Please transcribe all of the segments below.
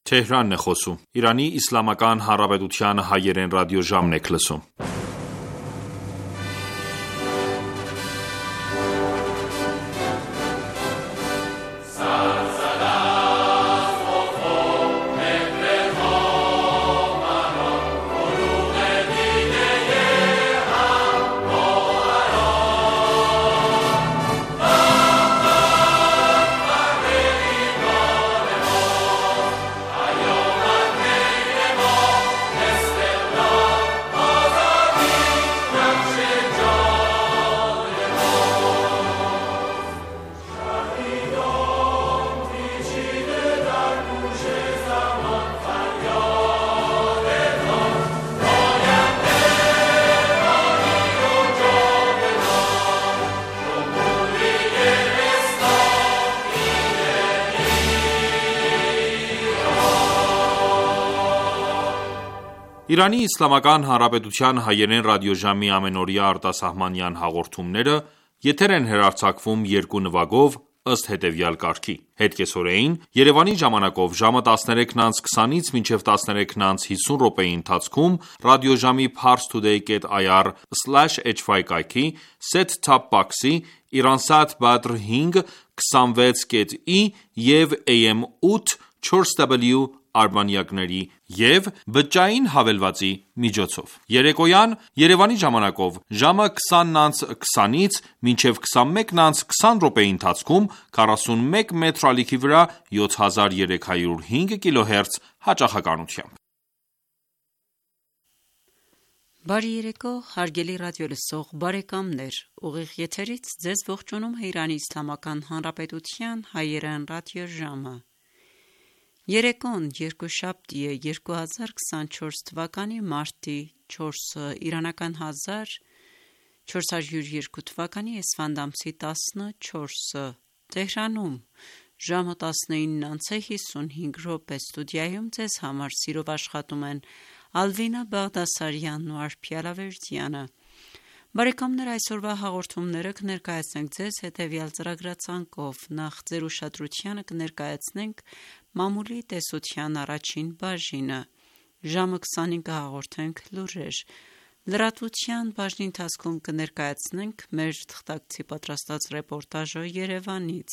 Թեհրանն է խոսում։ Իրանի Իսլամական Հանրապետության հայերեն ռադիոժամն եք լսում։ Իրանի Իսլամական Հանրապետության հայերեն ռադիոժամի ամենօրյա արտասահմանյան հաղորդումները եթեր են հեռարձակվում երկու նվագով ըստ հետևյալ կարգի. Հետկեսօրեին Երևանի ժամանակով ժամը 13:20-ից մինչև 13:50 րոպեի ընթացքում ռադիոժամի parstoday.ir/hy կայքի set-top box-ի Iransat Badr 5 26.i և AM 8 4W արբանյակների և բջջային հավելվածի միջոցով։ Երեկոյան Երևանի ժամանակով ժամը 20:20-ից մինչև 21:20 րոպեի ընթացքում 41 մետր ալիքի վրա 7305 կիլոհերց հաճախականությամբ։ Բարի երեկո, հարգելի ռադիոլսող բարեկամներ, ուղիղ եթերից ձեզ ողջունում է Իրանի Իսլամական Հանրապետության հայերեն ռադիոժամը։ Երեկոն երկուշաբթի է 2024 թվականի մարտի 4-ը, իրանական 1402 թվականի էսֆանդ ամսի 14-ը, Տեհրանում ժամը 19:55 րոպե, ստուդիայում ձեզ համար սիրով աշխատում են Ալվինա Բաղդասարյանն ու Արփի Ալավերդյանը։ Բարեկամներ, այսօրվա հաղորդումները կներկայացնենք ձեզ հետևյալ ծրագրացանկով. Նախ ձեր ուշադրությանը կներկայացնենք մամուլի տեսության առաջին բաժինը, ժամը 25 կհաղորդենք լուրեր, լրատվության բաժնի ընթացքում կներկայացնենք մեր թղթակցի պատրաստած ռեպորտաժը Երևանից,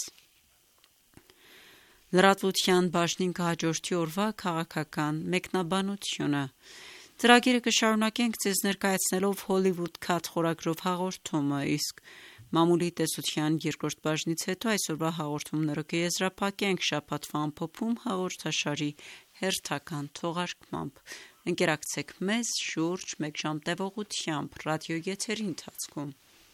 լրատվության բաժնին կհաջորդի օրվա քաղաքական մեկնաբանությունը, ծրագիրը կշարունակենք ձեզ ներկայացնելով Hollywood Cut խորագրով հաղորդումը, իսկ մամուլի տեսության երկրորդ բաժնից հետո այսօրվա հաղորդումները կեզրափակենք շաբաթվա ամփոփում հաղորդաշարի հերթական թողարկմամբ։ Ընկերակցեք մեզ շուրջ մեկ ժամ տևողությամբ ռադիոեթերի ընթացքում։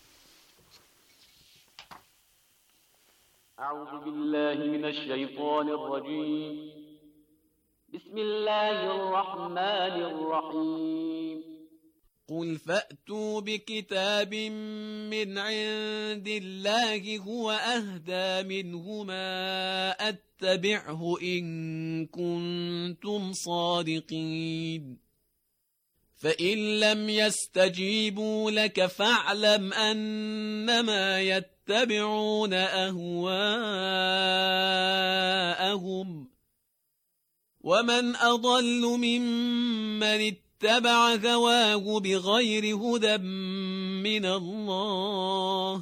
أعوذ بالله من الشيطان الرجيم بسم الله الرحمن الرحيم قل فأتوا بكتاب من عند الله هو أهدى منهما أتبعه إن كنتم صادقين فإن لم يستجيبوا لك فاعلم أنما يتبعون أهواءهم ومن أضل ممن اتبع هواه بغير هدى من الله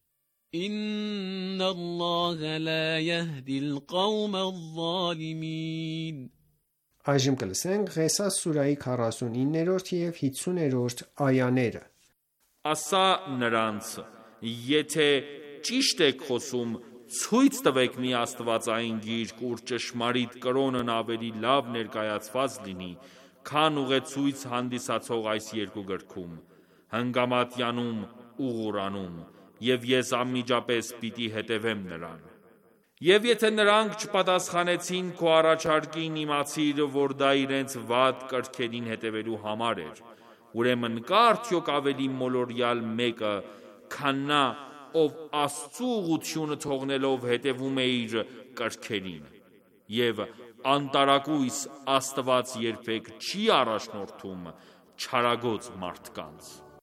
إن الله لا يهدي القوم الظالمين Այժմ կլսենք Ղեսաս սուրայի 49-րդ և 50-րդ այաները։ Ասա նրանց, եթե ճիշտ եք խոսում, ցույց տվեք մի աստվածային գիրք, ուր ճշմարիտ կրոնն ավելի լավ ներկայացված լինի, քան ուղեցույց հանդիսացող այս երկու գրքում, հնգամատյանում ու Ղուրանում, և ես անմիջապես պիտի հետևեմ նրան։ Եվ եթե նրանք չպատասխանեցին քո առաջարկին, իմացիր, որ դա իրենց վատ կրքերին հետևելու համար էր, ուրեմն կա արդյոք ավելի մոլորյալ մեկը, քան նա, ով Աստծու ուղղությունը թողնելով հետևում է իր կրքերին, և անտարակույս Աստված երբեք չի առաջնորդում չարագոծ մարդկանց։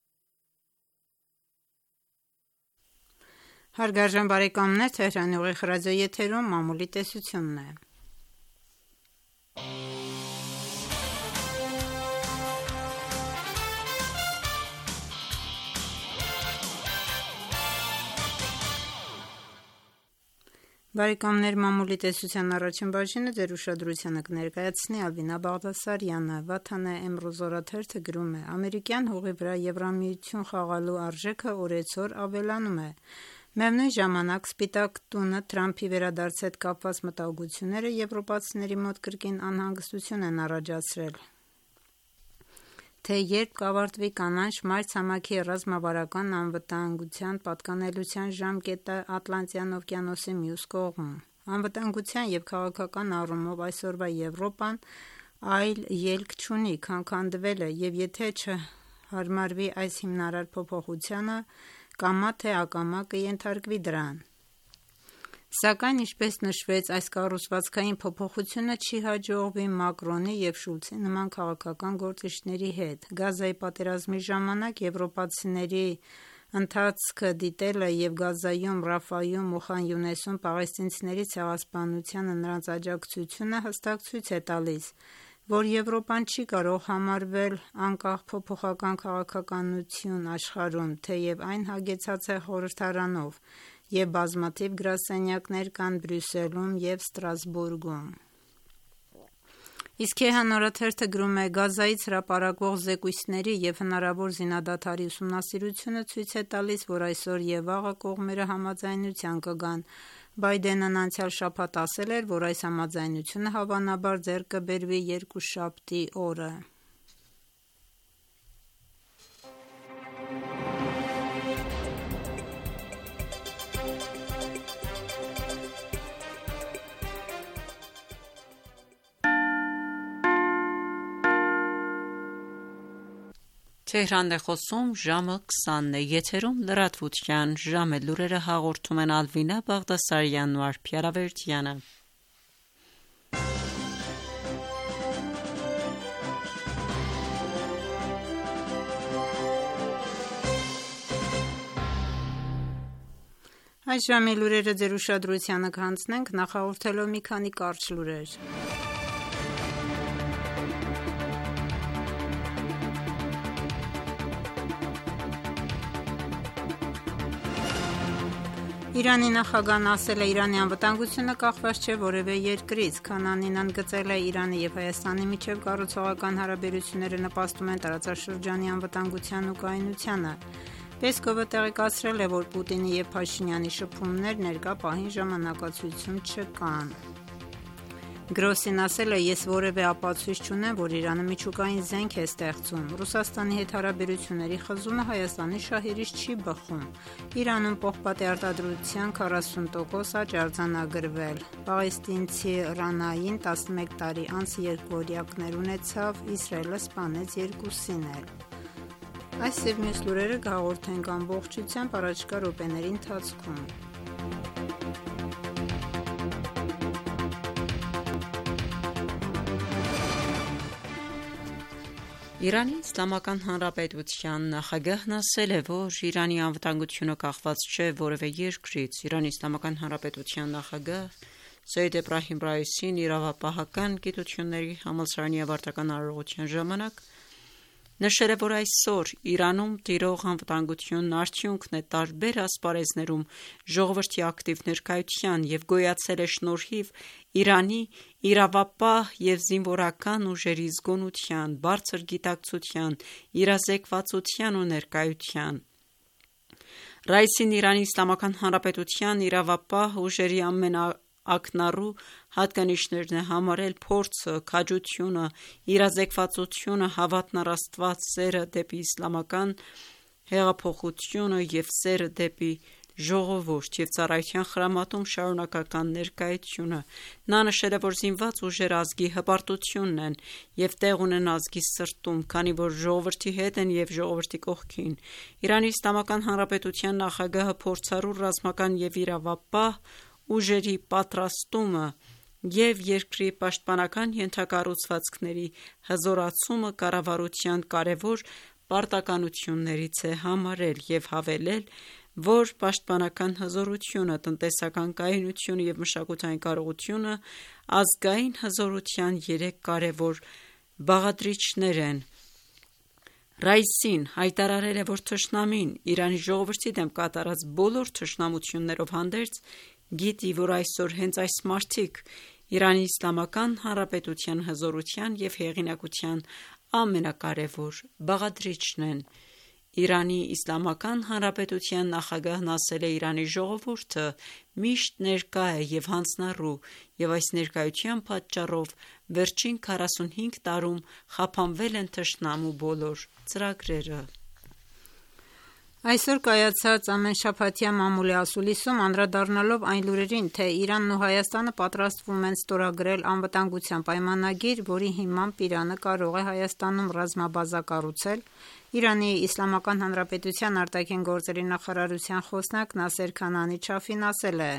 Հարգարժան բարեկամներ, Թեհրանի ուղիղ ռադիոեթերում մամուլի տեսությունն է։ Բարեկամներ, մամուլի տեսության առաջին բաժինը ձեր ուշադրությանը կներկայացնի Ալվինա Բաղդասարյանը։ Վաթանե Էմրոզորաթերթը գրում է. ամերիկյան հողի վրա Եվրամիություն խաղալու արժեքը օրեցօր ավելանում է։ Միևնույն ժամանակ Սպիտակ տունը Թրամփի վերադարձ հետ կապված մտահոգությունները եվրոպացիների մոտ կրկին անհանգստություն են առաջացրել, թե երբ կավարտվի կանաչ մայրցամաքի ռազմավարական անվտանգության պատկանելիության ժամկետը Ատլանտյան օվկիանոսի մյուս կողմում։ Անվտանգության և քաղաքական առումով այսօրվա Եվրոպան այլ ելք չունի, քան քանդվել է, և եթե չհարմարվի այս հիմնարար փոփոխությանը, կամա թե ակամա կենթարկվի դրան։ Սակայն, ինչպես նշվեց, այս կառուցվածքային փոփոխությունը չի հաջողվի Մակրոնի և Շուլցի նման քաղաքական գործիչների հետ։ Գազայի պատերազմի ժամանակ եվրոպացիների ընթացքը դիտելը և Գազայում, Ռաֆայում ու Խան Յունեսում պաղեստինցիների ցեղասպանությանը նրանց աջակցությունը հստակ ցույց է տալիս, որ Եվրոպան չի կարող համարվել անկախ փոփոխական քաղաքականություն աշխարհում, թեև այն հագեցած է խորհրդարանով, և բազմաթիվ գրասենյակներ կան Բրյուսելում և Ստրասբուրգում։ Իսկ Քեհան օրաթերթը գրում է. Գազայից հրապարակվող զեկույցների և հնարավոր զինադադարի ուսումնասիրությունը ցույց է տալիս, որ այսօր և վաղը կողմերը համաձայնության կգան։ Բայդենն անցյալ շաբաթ ասել էր, որ այս համաձայնությունը հավանաբար ձեռք կբերվի երկուշաբթի օրը։ Թեհրանն է խոսում, ժամը 20-ն է, եթերում լրատվության ժամը, լուրերը հաղորդում են Ալվինա Բաղդասարյանն ու Արփի Արավերդյանը։ Այս ժամի լուրերը ձեր ուշադրությանը կհանձնենք նախահաղորդելով մի քանի կարճ լուրեր։ Իրանի նախագահն ասել է, Իրանի անվտանգությունը կախված չէ որևէ երկրից, քանանին ընդգծել է Իրանի և Հայաստանի միջև կառուցողական հարաբերությունները նպաստում են տարածաշրջանի անվտանգության ու կայունությանը։ Պեսկովը տեղեկացրել է, որ Պուտինի և Փաշինյանի շփումներ ներկա պահին ժամանակացույցում չկան։ Գրոսին ասել է, ես որևէ ապացույց չունեմ, որ Իրանը միջուկային զենք է ստեղծում։ Ռուսաստանի հետ հարաբերությունների խզումը Հայաստանի շահերից չի բխում։ Իրանում պողպատե արտադրության 40% աճ արձանագրվել։ Պաղեստինցի Ռանային 11 տարի անց երկվորյակներ ունեցավ, Իսրայելը սպանեց 2-ին էլ։ Այս և մյուս լուրերը կհաղորդենք ամբողջությամբ առաջիկա րոպեների ընթացքում։ Իրանի Իսլամական Հանրապետության նախագահն ասել է, որ Իրանի անվտանգությունը կախված չէ որևէ երկրից։ Իրանի Իսլամական Հանրապետության նախագահ Սեյեդ Էբրահիմ Ռայիսին իրավապահական գիտությունների համալսարանի ավարտական արարողության ժամանակ նշել է, որ այսօր Իրանում տիրող անվտանգությունն արդյունքն է տարբեր ասպարեզներում ժողովրդի ակտիվ ներկայության և գոյացել է շնորհիվ Իրանի իրավապահ և զինվորական ուժերի զգոնության, բարձր գիտակցության, իրազեկվածության ու ներկայության։ Ռայիսին Իրանի Իսլամական Հանրապետության իրավապահ ուժերի ամենաակնառու հատկանիշներն է համարել փորձը, քաջությունը, իրազեկվածությունը, հավատն առ Աստված, սերը դեպի իսլամական հեղափոխությունը և սերը դեպի ժողովուրդ և ծառայության խրամատում շարունակական ներկայությունը։ Նա նշել է, որ զինված ուժերը ազգի հպարտությունն են և տեղ ունեն ազգի սրտում, քանի որ ժողովրդի հետ են և ժողովրդի կողքին։ Իրանի Իսլամական Հանրապետության նախագահը փորձառու ռազմական և իրավապահ ուժերի պատրաստումը և երկրի պաշտպանական ենթակառուցվածքների հզորացումը կառավարության կարևոր պարտականություններից է համարել և հավելել, որ պաշտպանական հզորությունը, տնտեսական կայունությունը և մշակութային կարողությունը ազգային հզորության 3 կարևոր բաղադրիչներ են։ Ռայիսին հայտարարել է, որ թշնամին Իրանի ժողովրդի դեմ կատարած բոլոր թշնամություններով հանդերձ Գիտի, որ այսօր հենց այս մարդիկ Իրանի Իսլամական Հանրապետության հզորության և հեղինակության ամենակարևոր բաղադրիչն են։ Իրանի Իսլամական Հանրապետության նախագահն ասել է. «Իրանի ժողովուրդը միշտ ներկա է և հանձնառու, և այս ներկայության պատճառով վերջին 45 տարում խափանվել են թշնամու բոլոր ծրագրերը»։ Այսօր կայացած ամենշաբաթյա մամուլի ասուլիսում անդրադառնալով այն լուրերին, թե Իրանն ու Հայաստանը պատրաստվում են ստորագրել անվտանգության պայմանագիր, որի հիմամբ Իրանը կարող է Հայաստանում ռազմաբազա կառուցել, Իրանի Իսլամական Հանրապետության արտաքին գործերի նախարարության խոսնակ Նասեր Քանանի Չաֆին ասել է.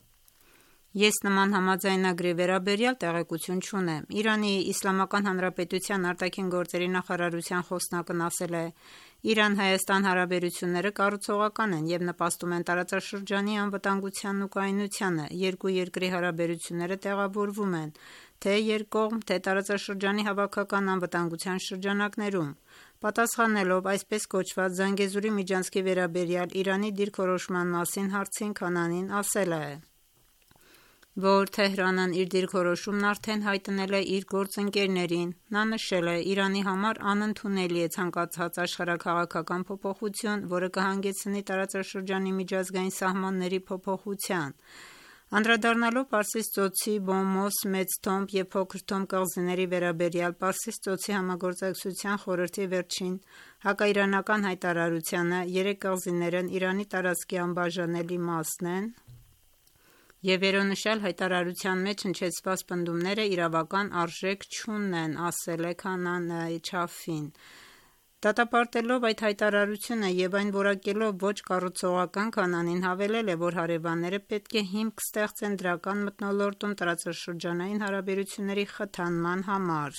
«Ես նման համաձայնագրի վերաբերյալ տեղեկություն չունեմ»։ Իրանի Իսլամական Հանրապետության արտաքին գործերի նախարարության խոսնակն ասել է. «Իրան-Հայաստան հարաբերությունները կառուցողական են և նպաստում են տարածաշրջանի անվտանգությանն ու կայունությանը։ Երկու երկրի հարաբերությունները տեղավորվում են թե երկկողմ, թե տարածաշրջանի հավաքական անվտանգության շրջանակներում»։ Պատասխանելով այսպես կոչված Զանգեզուրի միջանցքի վերաբերյալ Իրանի դիրքորոշման մասին հարցին Քանանին ասել է, որ Թեհրանն իր դիրքորոշումն արդեն հայտնել է իր գործընկերներին։ Նա նշել է. «Իրանի համար անընդունելի է ցանկացած աշխարհաքաղաքական փոփոխություն, որը կհանգեցնի տարածաշրջանի միջազգային սահմանների փոփոխության»։ Անդրադառնալով Պարսից ծոցի Բոմոս, Մեծ Թոմբ և Փոքր Թոմբ կղզիների վերաբերյալ Պարսից ծոցի համագործակցության խորհրդի վերջին հակաիրանական հայտարարությանը, երեք կղզիներն Իրանի տարածքի անբաժանելի մասն են և վերոնշյալ հայտարարության մեջ հնչեցված պնդումները իրավական արժեք չունեն, ասել է Քանանի Չաֆին։ Դատապարտելով այդ հայտարարությունը և այն որակելով ոչ կառուցողական, Քանանին հավելել է, որ հարևանները պետք է հիմք ստեղծեն դրական մթնոլորտում տարածաշրջանային հարաբերությունների խթանման համար։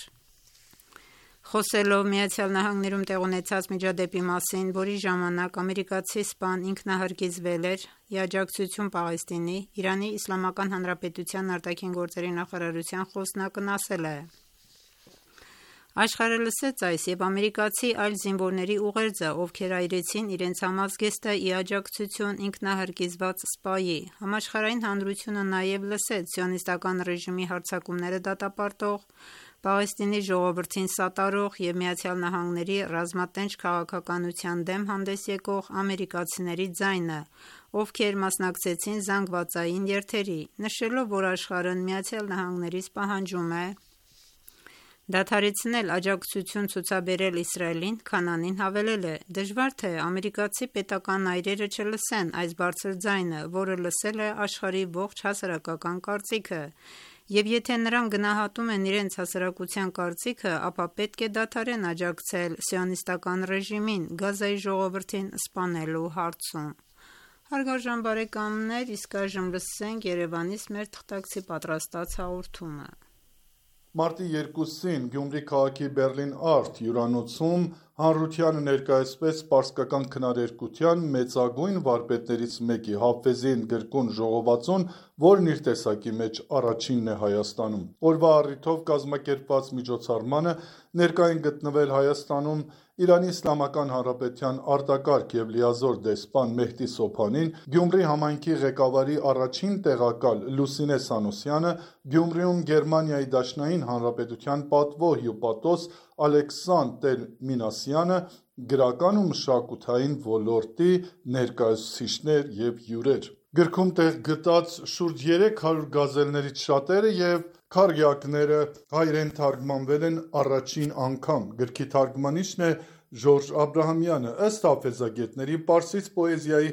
Խոսելով ԱՄՆ-ում տեղ ունեցած միջադեպի մասին, որի ժամանակ ամերիկացի սպան ինքնահարկիզվել էր ի աջակցություն Պաղեստինի, Իրանի Իսլամական Հանրապետության արտաքին գործերի նախարարության խոսնակն ասել է. «Աշխարհը լսեց այս և ամերիկացի այլ զինվորների ուղերձը, ովքեր այրեցին իրենց համազգեստը ի աջակցություն ինքնահարկիզված սպայի։ Համաշխարհային հանրությունը նաև լսեց սիոնիստական ռեժիմի հարձակումները դատապարտող, Պաղեստինի ժողովրդին սատարող և ԱՄՆ-ի ռազմատենչ քաղաքականության դեմ հանդես եկող ամերիկացիների ձայնը, ովքեր մասնակցեցին զանգվածային երթերի, նշելով, որ աշխարհն ԱՄՆ-ից պահանջում է դադարեցնել աջակցություն ցուցաբերել Իսրայելին, Քանանին հավելել է. «Դժվար թե ամերիկացի պետական այրերը չլսեն այս բարձր ձայնը, որը լսել է աշխարհի ողջ հասարակական կարծիքը, և եթե նրանք գնահատում են իրենց հասարակության կարծիքը, ապա պետք է դադարեն աջակցել սիոնիստական ռեժիմին Գազայի ժողովրդին սպանելու հարցում»։ Հարգարժան բարեկամներ, իսկ այժմ լսենք Երևանից մեր թղթակցի պատրաստած հաղորդումը։ Մարտի 2-ին Գյումրի քաղաքի Բեռլին Արտ հյուրանոցում հանրությանը ներկայացվեց պարսկական քննադատության մեծագույն վարպետներից մեկի Հաֆեզին գրկուն ժողովածուն, որն իր տեսակի մեջ առաջինն է Հայաստանում։ Օրվա առիթով կազմակերպված միջոցառմանը ներկա են գտնվել Հայաստանում Իրանի Իսլամական Հանրապետության արտակարգ և լիազոր դեսպան Մեհդի Սոփանին, Գյումրի համայնքի ղեկավարի առաջին տեղակալ Լուսինե Սանոսյանը, Գյումրիում Գերմանիայի Դաշնային Հանրապետության պատվո հյուպատոս Ալեքսանդր Մինասյանը, գրական ու մշակութային ոլորտի ներկայացուցիչներ և հյուրեր։ Գրքում տեղ գտած շուրջ 300 գազելներից շատերը և քառյակները հայերեն թարգմանվել են առաջին անգամ։ Գրքի թարգմանիչն է Ժորժ Աբրահամյանը։ Ըստ հաֆեզագետների, պարսից պոեզիայի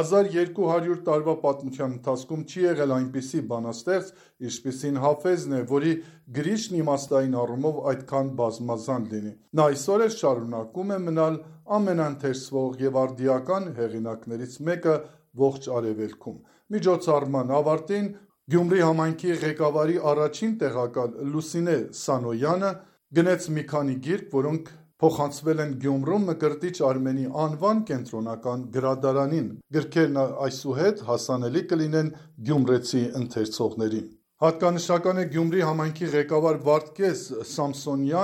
1200 տարվա պատմության ընթացքում չի եղել այնպիսի բանաստեղծ, ինչպիսին Հաֆեզն է, որի գրիչն իմաստային առումով այդքան բազմազան լինի։ Նա այսօր էլ շարունակում է մնալ ամենաընթերցվող և արդիական հեղինակներից մեկը ողջ Արևելքում։ Միջոցառման ավարտին Գյումրի համայնքի ղեկավարի առաջին տեղակալ Լուսինե Սանոյանը գնեց մի քանի գիրք, որոնք փոխանցվել են Գյումրում Մկրտիչ Արմենի անվան կենտրոնական գրադարանին։ Գրքերն այսուհետ հասանելի կլինեն գյումրեցի ընթերցողներին։ Հատկանշական է Գյումրի համայնքի ղեկավար Վարդգես Սամսոնյանը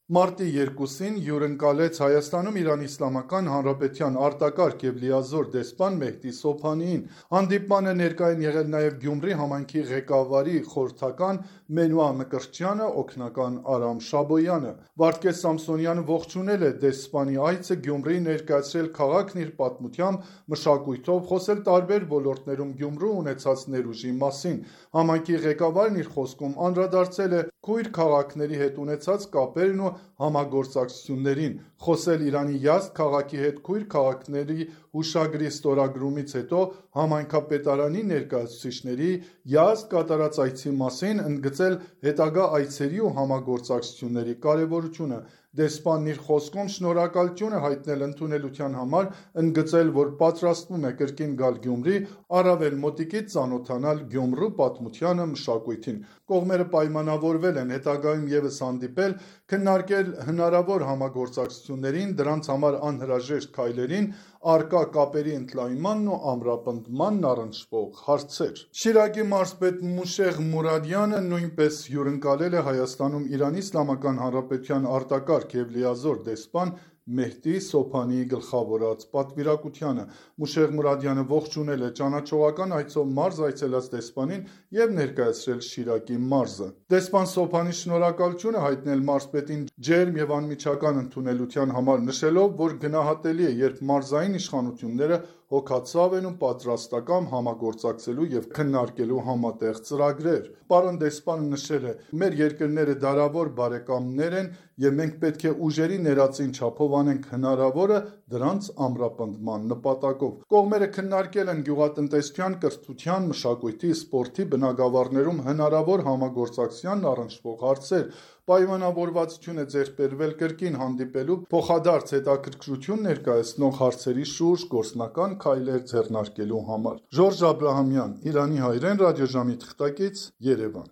Մարտի 2-ին հյուրընկալեց Հայաստանում Իրանի Իսլամական Հանրապետության արտակարգ և լիազոր դեսպան Մեհդի Սոփանիին։ Հանդիպմանը ներկա են եղել նաև Գյումրի համայնքի ղեկավարի խորհրդական Մենուա Մկրտչյանը, օգնական Արամ Շաբոյանը։ Վարդգես Սամսոնյանը ողջունել է դեսպանի այցը Գյումրի, ներկայացրել քաղաքն իր պատմությամբ, մշակույթով, խոսել տարբեր ոլորտներում Գյումրու ունեցած ներուժի մասին։ Համայնքի ղեկավարն իր խոսքում անդրադարձել է քույր քաղաքների հետ ունեցած կապերն ու համագործակցություններին, խոսել Իրանի Յազդ քաղաքի հետ քույր քաղաքների հուշագրի ստորագրումից հետո համայնքապետարանի ներկայացուցիչների Յազդ կատարած այցի մասին, ընդգծել հետագա այցերի ու համագործակցությունների կարևորությունը։ Դեսպանն իր խոսքում շնորհակալություն է հայտնել ընդունելության համար, ընդգծել, որ պատրաստվում է կրկին գալ Գյումրի, առավել մոտիկից ծանոթանալ Գյումրու պատմությանը, մշակույթին։ Կողմերը պայմանավորվել են հետագայում ևս հանդիպել, քննարկել հնարավոր համագործակցություններին, դրանց համար անհրաժեշտ քայլերին, առկա կապերի ընդլայնմանն ու ամրապնդմանն առնչվող հարցեր։ Շիրակի մարզպետ Մուշեղ Մուրադյանը նույնպես հյուրընկալել է Հայաստանում Իրանի Իսլամական Հանրապետության արտակարգ և լիազոր դեսպան Մեհդի Սոփանիի գլխավորած պատվիրակությանը։ Մուշեղ Մուրադյանը ողջունել է ճանաչողական այցով մարզ այցելած դեսպանին և ներկայացրել Շիրակի մարզը։ Դեսպան Սոփանին շնորհակալություն է հայտնել մարզպետին ջերմ և անմիջական ընդունելության համար, նշելով, որ գնահատելի է, երբ մարզային իշխանությունները հոգացավ են ու պատրաստակամ համագործակցելու և քննարկելու համատեղ ծրագրեր։ Պարոն դեսպանը նշել է. «Մեր երկրները դարավոր բարեկամներ են և մենք պետք է ուժերի ներածին չափով անենք հնարավորը դրանց ամրապնդման նպատակով»։ Կողմերը քննարկել են գյուղատնտեսության, կրթության, մշակույթի, սպորտի բնագավառներում հնարավոր համագործակցությանն առնչվող հարցեր։ Պայմանավորվածություն է ձեռք բերվել կրկին հանդիպելու, փոխադարձ հետաքրքրություն ներկայացնող հարցերի շուրջ գործնական քայլեր ձեռնարկելու համար։ Ժորժ Աբրահամյան, Իրանի հայրեն, ռադիոժամի թղթակից, Երևան։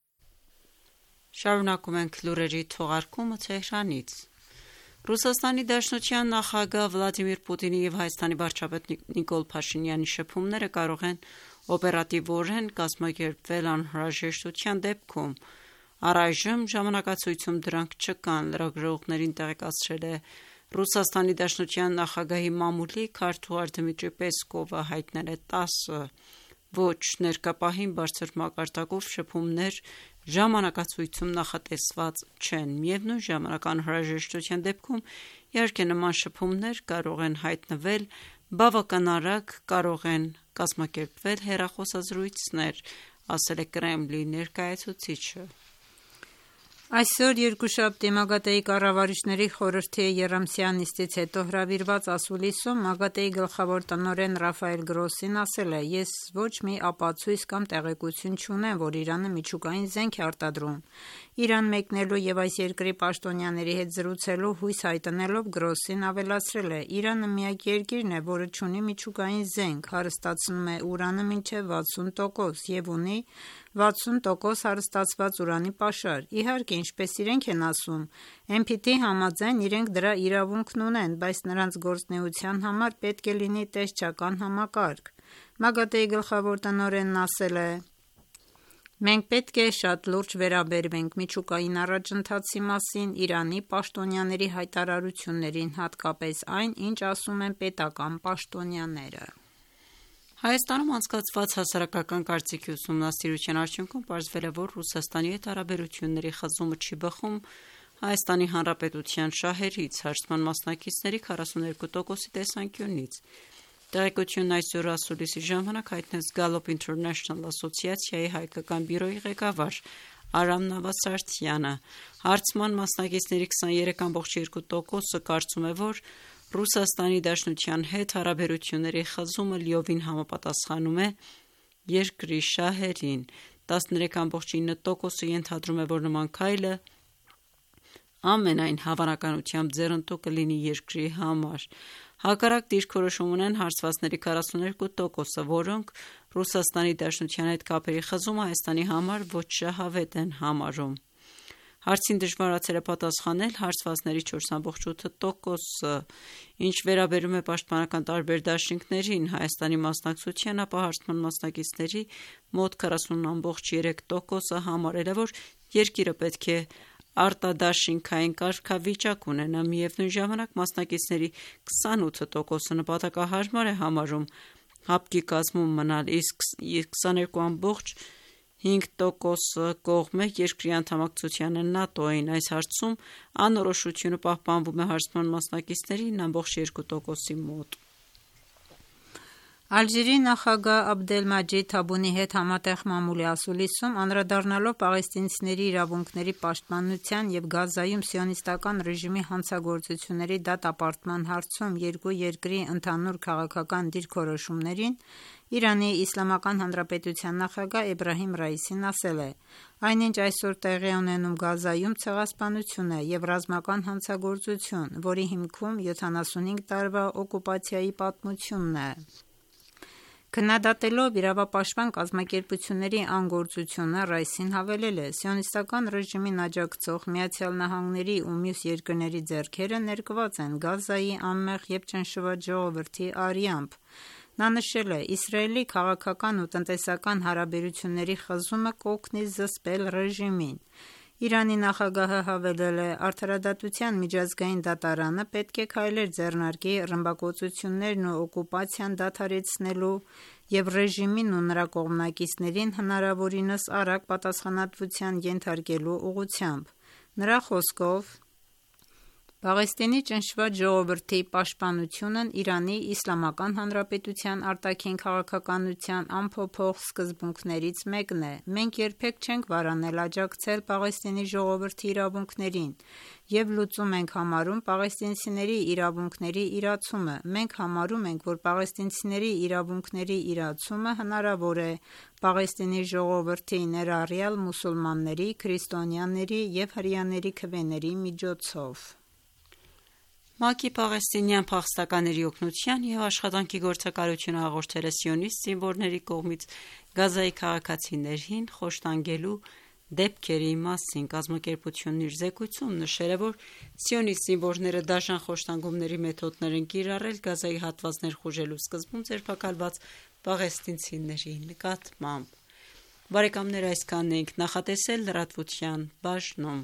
Շարունակում ենք լուրերի թողարկումը Թեհրանից։ Ռուսաստանի Դաշնության նախագահ Վլադիմիր Պուտինի և Հայաստանի վարչապետ Նիկոլ Փաշինյանի շփումները կարող են օպերատիվորեն կազմակերպվել անհրաժեշտության դեպքում։ Առայժմ ժամանակացույցում դրանք չկան, լրագրողներին տեղեկացրել է Ռուսաստանի Դաշնության նախագահի մամուլի քարտուղար Դմիտրի Պեսկովը, հայտնել է ՏԱՍՍ-ը։ Ոչ, ներկա պահին բարձր մակարդակով շփումներ ժամանակացույցում նախատեսված չեն։ Միևնույն ժամանակ անհրաժեշտության դեպքում իհարկե նման շփումներ կարող են հայտնվել, բավական արագ կարող են կազմակերպվել հեռախոսազրույցներ, ասել է Կրեմլի ներկայացուցիչը։ Այսօր երկուշաբթի ՄԱԳԱՏԷ-ի կառավարիչների խորհրդի եռամսյա նիստից հետո հրավիրված ասուլիսում ՄԱԳԱՏԷ-ի գլխավոր տնօրեն Ռաֆայել Գրոսին ասել է. «Ես ոչ մի ապացույց կամ տեղեկություն չունեմ, որ Իրանը միջուկային զենք է արտադրում»։ Իրան մեկնելու և այս երկրի պաշտոնյաների հետ զրուցելու հույս հայտնելով Գրոսին ավելացրել է. «Իրանը միակ երկիրն է, որը չունի միջուկային զենք, հարստացնում է ուրանը մինչև 60% և ունի 60% հարստացված ուրանի պաշար։ Իհարկե, ինչպես իրենք են ասում, NPT-ի համաձայն իրենք դրա իրավունքն ունեն, բայց նրանց գործունեության համար պետք է լինի տեսչական համակարգ»։ ՄԱԳԱՏԷ-ի գլխավոր տնօրենն ասել է. «Մենք պետք է շատ լուրջ վերաբերվենք միջուկային առաջընթացի մասին, Իրանի պաշտոնյաների հայտարարություններին, հատկապես այն, ինչ ասում են պետական պաշտոնյաները»։ Հայաստանում անցկացված հասարակական կարծիքի ուսումնասիրության արդյունքում պարզվել է, որ Ռուսաստանի հետ հարաբերությունների խզումը չի բխում Հայաստանի Հանրապետության շահերից, հարցման մասնակիցների 42%-ի տեսանկյունից։ Տեղեկությունն այսօր ասուլիսի ժամանակ հայտնեց Gallup International ասոցիացիայի հայկական բյուրոյի ղեկավար Արամ Նավասարդյանը։ Հարցման մասնակիցների 23.2%-ը կարծում է, որ Ռուսաստանի Դաշնության հետ հարաբերությունների խզումը լիովին համապատասխանում է երկրի շահերին։ 13.9%-ը ենթադրում է, որ նման քայլը ամենայն հավանականությամբ ձեռնտու կլինի երկրի համար։ Հակառակ դիրքորոշում ունեն հարցվածների 42%-ը, որոնք Ռուսաստանի Դաշնության հետ կապերի խզումը Հայաստանի համար ոչ շահավետ են համարում։ Հարցին դժվարացել է պատասխանել հարցվածների 4.8%-ը։ Ինչ վերաբերում է պաշտպանական տարբեր դաշինքներին Հայաստանի մասնակցության, ապա հարցման մասնակիցների մոտ 40.3%-ը համարել է, որ երկիրը պետք է արտադաշինքային կարգավիճակ ունենա, միևնույն ժամանակ մասնակիցների 28%-ը նպատակահարմար է համարում ՀԱՊԿ-ի կազմում մնալ, իսկ 22.5% կողմ է երկրի անդամակցությանը ՆԱՏՕ-ին։ Այս հարցում անորոշությունը պահպանվում է հարցման մասնակիցների 9.2%-ի մոտ։ Ալժիրի նախագահ Աբդելմաջիդ Թաբունի հետ համատեղ մամուլի ասուլիսում անդրադառնալով պաղեստինցիների իրավունքների պաշտպանության և Գազայում սիոնիստական ռեժիմի հանցագործությունների դատապարտման հարցում երկու երկրի ընդհանուր քաղաքական դիրքորոշումներին, Իրանի Իսլամական Հանրապետության նախագահ Էբրահիմ Ռայիսին ասել է. «Այնինչ այսօր տեղի ունենում Գազայում ցեղասպանություն է և ռազմական հանցագործություն, որի հիմքում 75 տարվա օկուպացիայի պատմությունն է»։ Քննադատելով իրավապաշտպան կազմակերպությունների անգործությունը, Ռայիսին հավելել է. «Սիոնիստական ռեժիմին աջակցող ԱՄՆ-ի ու մյուս երկրների ձեռքերը ներկված են Գազայի անմեղ և ճնշված ժողովրդի արյամբ»։ Նա նշել է. «Իսրայելի քաղաքական ու տնտեսական հարաբերությունների խզումը կօգնի զսպել ռեժիմին»։ Իրանի նախագահը հավելել է. «Արդարադատության միջազգային դատարանը պետք է քայլեր ձեռնարկի ռմբակոծություններն ու օկուպացիան դադարեցնելու և ռեժիմին ու նրա կողմնակիցներին հնարավորինս արագ պատասխանատվության ենթարկելու ուղղությամբ»։ Նրա խոսքով, Պաղեստինի ճնշված ժողովրդի պաշտպանությունն Իրանի Իսլամական Հանրապետության արտաքին քաղաքականության անփոփոխ սկզբունքներից մեկն է։ «Մենք երբեք չենք վարանել աջակցել Պաղեստինի ժողովրդի իրավունքներին և լուծում ենք համարում պաղեստինցիների իրավունքների իրացումը։ Մենք համարում ենք, որ պաղեստինցիների իրավունքների իրացումը հնարավոր է Պաղեստինի ժողովրդի, ներառյալ մուսուլմանների, քրիստոնյաների և հրեաների քվեների միջոցով»։ ՄԱԿ-ի պաղեստինյան փախստականների օգնության և աշխատանքի գործակալությունը հաղորդել է սիոնիստ զինվորների կողմից Գազայի քաղաքացիներին խոշտանգելու դեպքերի մասին։ Կազմակերպությունն իր զեկույցում նշել է, որ սիոնիստ զինվորները դաժան խոշտանգումների մեթոդներ են կիրառել Գազայի հատված ներխուժելու սկզբում ձերբակալված պաղեստինցիների նկատմամբ։ Բարեկամներ, այսքանն էինք նախատեսել լրատվության բաժնում։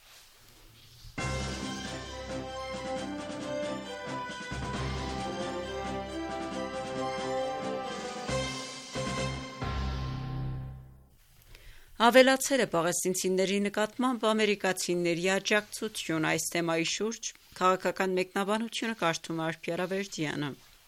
Ավելացել է պաղեստինցիների նկատմամբ ամերիկացիների աջակցություն։ Այս թեմայի շուրջ քաղաքական մեկնաբանությունը կարդում է Արփի Արավերդյանը։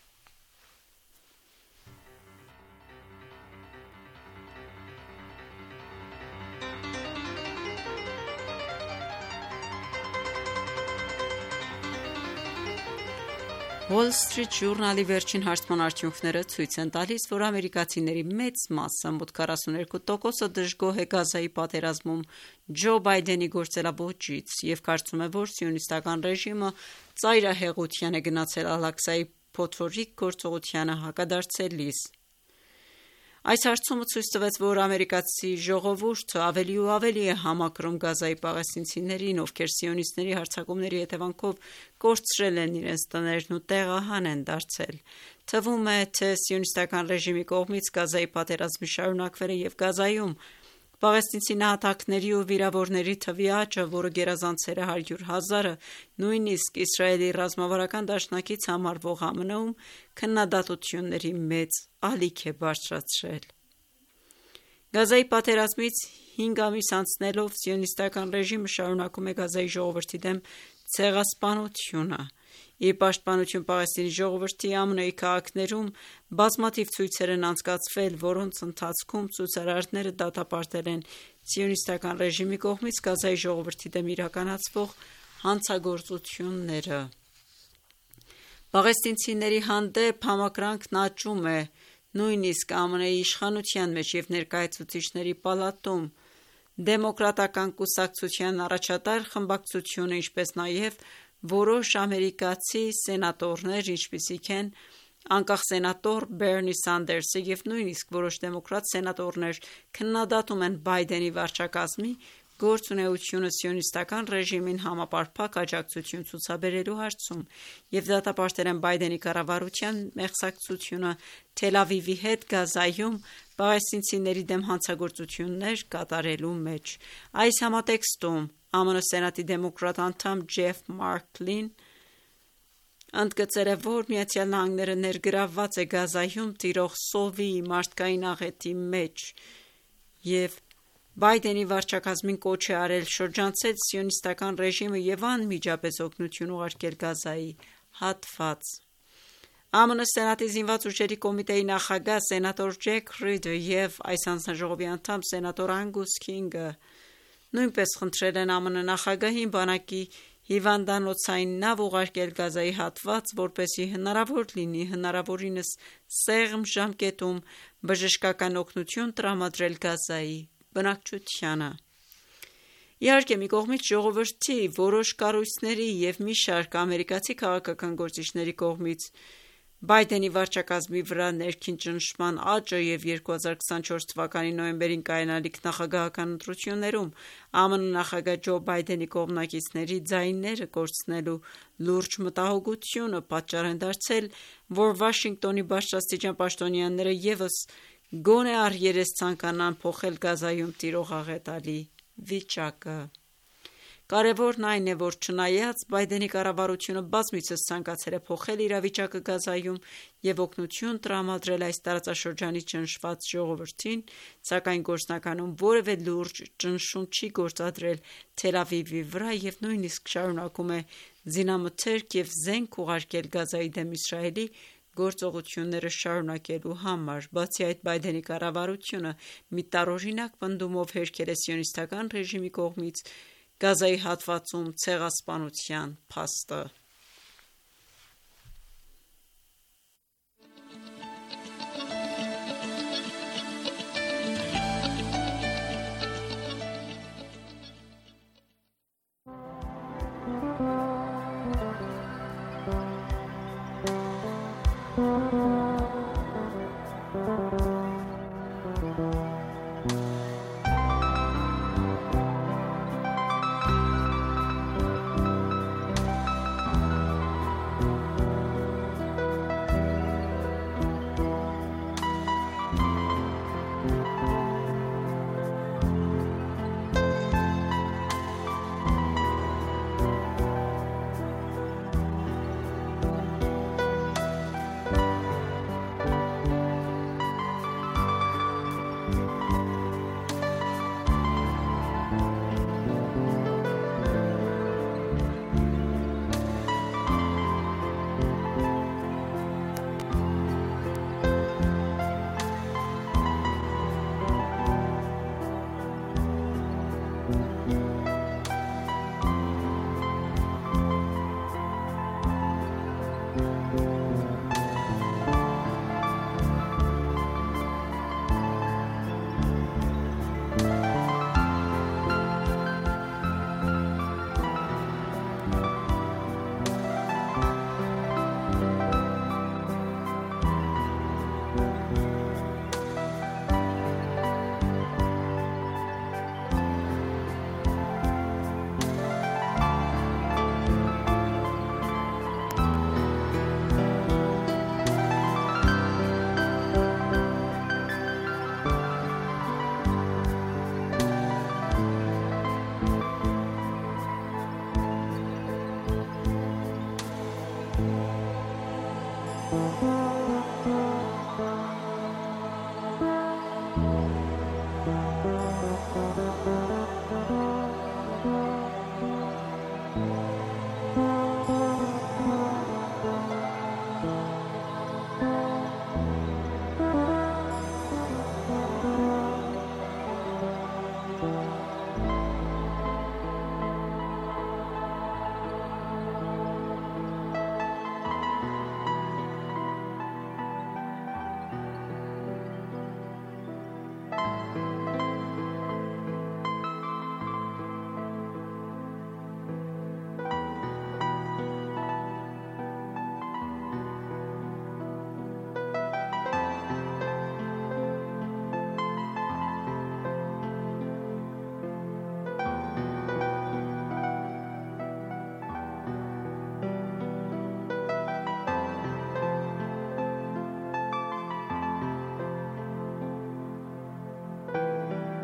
Wall Street Journal-ի վերջին հարցման արդյունքները ցույց են տալիս, որ ամերիկացիների մեծ մասը, մոտ 42%-ը դժգոհ է Գազայի պատերազմում Ջո Բայդենի գործելավոճից և կարծում է, որ սիոնիստական ռեժիմը ծայրահեղության է գնացել Ալ-Աղսայի փոթորիկ գործողությանը հակադարձելիս։ Այս հարցումը ցույց տվեց, որ ամերիկացի ժողովուրդը ավելի ու ավելի է համակրում Գազայի պաղեստինցիներին, ովքեր սիոնիստների հարձակումների հետևանքով կորցրել են իրենց տներն ու տեղահան են դարձել։ Թվում է, թե սիոնիստական ռեժիմի կողմից Գազայի պատերազմի շարունակվելը և Գազայում պաղեստինցի նահատակների ու վիրավորների թվի աճը, որը գերազանցել է 100,000-ը, նույնիսկ Իսրայելի ռազմավարական դաշնակից համարվող ԱՄՆ-ում քննադատությունների մեծ ալիք է բարձրացրել։ Գազայի պատերազմից 5 ամիս անցնելով սիոնիստական ռեժիմը շարունակում է Գազայի ժողովրդի դեմ ցեղասպանությունը։ Ի պաշտպանություն Պաղեստինի ժողովրդի ԱՄՆ-ի քաղաքներում բազմաթիվ ցույցեր են անցկացվել, որոնց ընթացքում ցուցարարները դատապարտել են սիոնիստական ռեժիմի կողմից Գազայի ժողովրդի դեմ իրականացվող հանցագործությունները։ Պաղեստինցիների հանդեպ համակրանքն աճում է նույնիսկ ԱՄՆ-ի իշխանության մեջ և Ներկայացուցիչների պալատում։ Դեմոկրատական կուսակցության առաջատար խմբակցությունը, ինչպես նաև որոշ ամերիկացի սենատորներ, ինչպիսիք են անկախ սենատոր Բերնի Սանդերսը և նույնիսկ որոշ դեմոկրատ սենատորներ քննադատում են Բայդենի վարչակազմի գործունեությունը սիոնիստական ռեժիմին համապարփակ աջակցություն ցուցաբերելու հարցում եւ դատապարտել են Բայդենի կառավարության մեղսակցությունը Թել Ավիվի հետ Գազայում պաղեստինցիների դեմ հանցագործություններ կատարելու մեջ։ Այս համատեքստում ԱՄՆ Սենատի դեմոկրատ անդամ Ջեֆ Մարկլին ընդգծել է, որ Միացյալ Նահանգները ներգրավված է Գազայում տիրող սովի մարդկային աղետի մեջ եւ Բայդենի վարչակազմին կոչ է արել շրջանցել սիոնիստական ռեժիմը եւ անմիջապես օգնություն ուղարկել Գազայի հատված։ ԱՄՆ Սենատի զինված ուժերի կոմիտեի նախագահ սենատոր Ջեք Ռիդը եւ այս հանձնաժողովի անդամ սենատոր Անգուս Քինգը նույնպես խնդրել են ԱՄՆ նախագահին բանակի հիվանդանոցային նավ ուղարկել Գազայի հատված, որպեսզի հնարավոր լինի հնարավորինս սեղմ ժամկետում բժշկական օգնություն տրամադրել Գազայի բնակչությանը։ Իհարկե, մի կողմից ժողովրդի, որոշ կառույցների եւ մի շարք ամերիկացի քաղաքական գործիչների կողմից Բայդենի վարչակազմի վրա ներքին ճնշման աճը եւ 2024 թվականի նոյեմբերին կայանալիք նախագահական ընտրություններում ԱՄՆ նախագահ Ջո Բայդենի կողմնակիցների ձայները կորցնելու լուրջ մտահոգությունը պատճառ են դարձել, որ Վաշինգտոնի բարձրաստիճան պաշտոնյաները եւս գոնե առերես ցանկանան փոխել Գազայում տիրող աղետալի վիճակը։ Կարևորն այն է, որ չնայած Բայդենի կառավարությունը բազմիցս ցանկացել է փոխել իրավիճակը Գազայում եւ օգնություն տրամադրել այս տարածաշրջանի ճնշված ժողովրդին, սակայն գործնականում որևէ լուրջ ճնշում չի գործադրել Թել Ավիվի վրա եւ նույնիսկ շարունակում է զինամթերք եւ զենք ուղարկել Գազայի դեմ Իսրայելի գործողությունները շարունակելու համար։ Բացի այդ, Բայդենի կառավարությունը մի տարօրինակ պնդումով հերքել է սիոնիստական ռեժիմի կողմից Գազայի հատվածում ցեղասպանության փաստը։